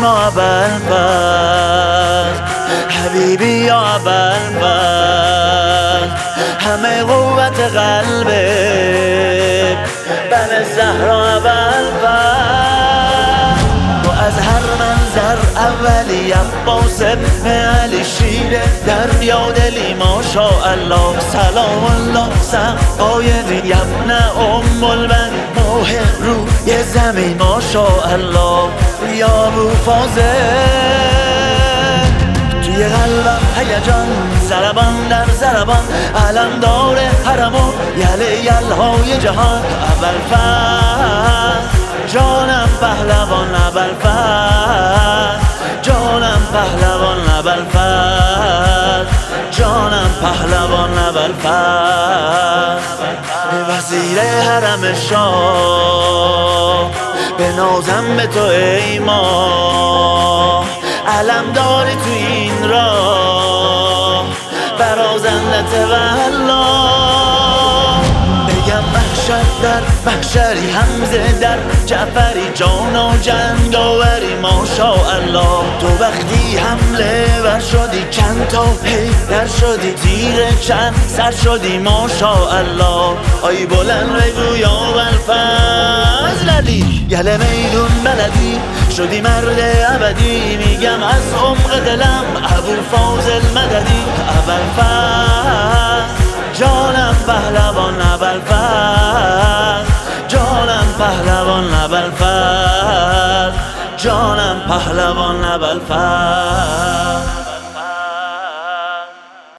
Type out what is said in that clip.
ما ابوالفضل حبیبی یا ابوالفضل همه قوت قلبه بن زهرا ابوالفضل و از هر منظر اولی عباس ابن علی شیر دریا دلی ماشاءالله سلام الله سقایقی ابن ام البنی ماه روی زمین ماشاءالله یا ابو فاضل توی قلبم هیجان ضربان در ضربان علمدار حرم و یله یلهای جهان ابوالفضل جانم پهلوان ابوالفضل جانم پهلوان ابوالفضل جانم پهلوان ابوالفضل وزیر حرم شاه بنازم به تو ای ما علم داری تو این راه برازندت والله بگم محشر در محشری حمزه در جعفری جان و جنگاوری ماشاءالله تو وقتی حمله ور شدی چند تا در شدی تیر چند سر شدی ماشاءالله آی بلند بگو یا ابوالفضل علی گله میدون بلدی شدی مرد ابدی میگم از عمق دلم ابوالفاضل مددی ابوالفضل جانم پهلوان ابوالفضل جانم پهلوان ابوالفضل جانم پهلوان ابوالفضل